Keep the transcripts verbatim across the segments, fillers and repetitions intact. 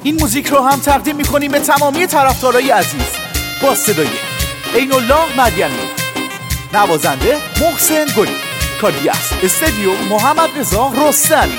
این موزیک رو هم تقدیم میکنیم به تمامی طرفدارای عزیز با صدای عین الله مدینی، نوازنده محسن گلی، کاریاس استودیو محمد رضا رستمی.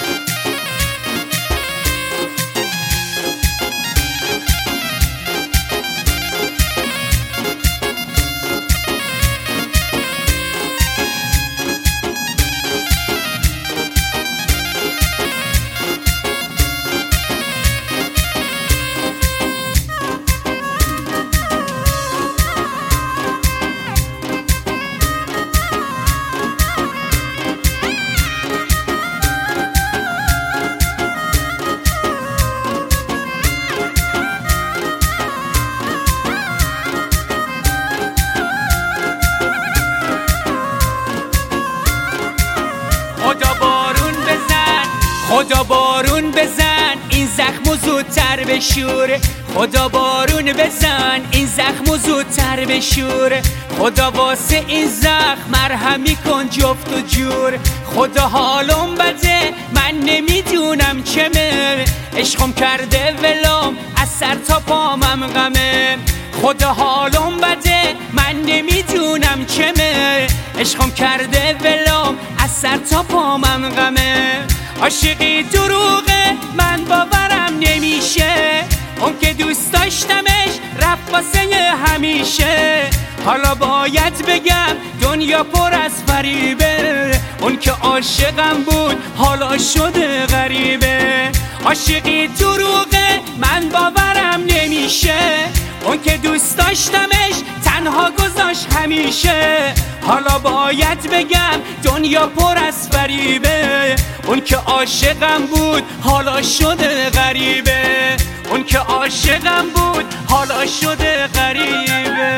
خدا بارون بزن این زخمو زودتر بشوره، خدا بارون بزن این زخمو زودتر بشوره، خدا واسه این زخم مرهمی کن جفت و جور. خدا حالم بده من نمیدونم چمه، عشقم کرده ولام از سر تا پامم غمه. خدا حالم بده من نمیدونم چمه، عشقم کرده ولام از سر تا پامم غمه. عاشقی دروغه من باورم نمیشه، اون که دوست داشتمش رفت واسه همیشه. حالا باید بگم دنیا پر از فریبه، اون که عاشقم بود حالا شده غریبه. عاشقی دروغه من باورم نمیشه، اون که دوست داشتمش تنها گذاشت همیشه. حالا باید بگم دنیا پر از فریبه، اون که عاشقم بود حالا شده غریبه، اون که عاشقم بود حالا شده غریبه.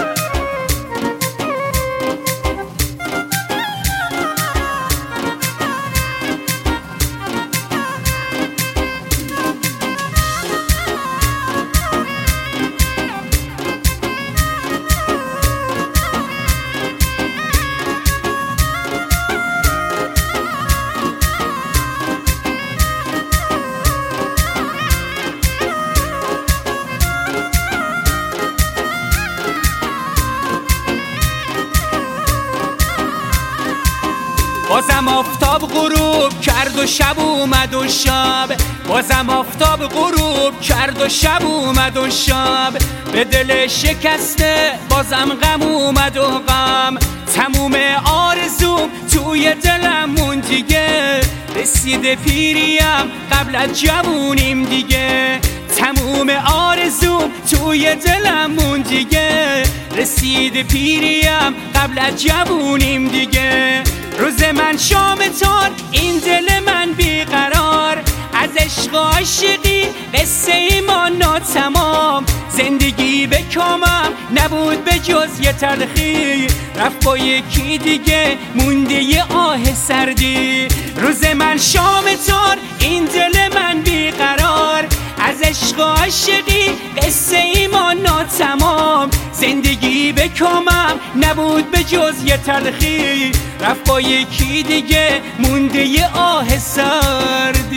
بازم آفتاب غروب کرد و شب اومد و شب، بازم آفتاب غروب کرد و شب اومد و شب. به دل شکسته بازم غم اومد و غم، تموم آرزوم توی دلم مون دیگه. رسیده پیریم قبل از جوونیم دیگه، تموم آرزوم توی دلم مون دیگه. رسیده پیریم قبل از جوونیم دیگه. روز من شام تار این دل من بیقرار، از عشق و عاشقی قصه ای ما ناتمام. زندگی به کامم نبود به جز یه تلخی، رفت با یکی دیگه مونده یه آه سردی. روز من شام تار این دل من بیقرار، از عشق و عاشقی قصه ای ما ناتمام. زندگی به کامم نبود به جز یه تلخی، رفت با یکی دیگه مونده یه آه سردی.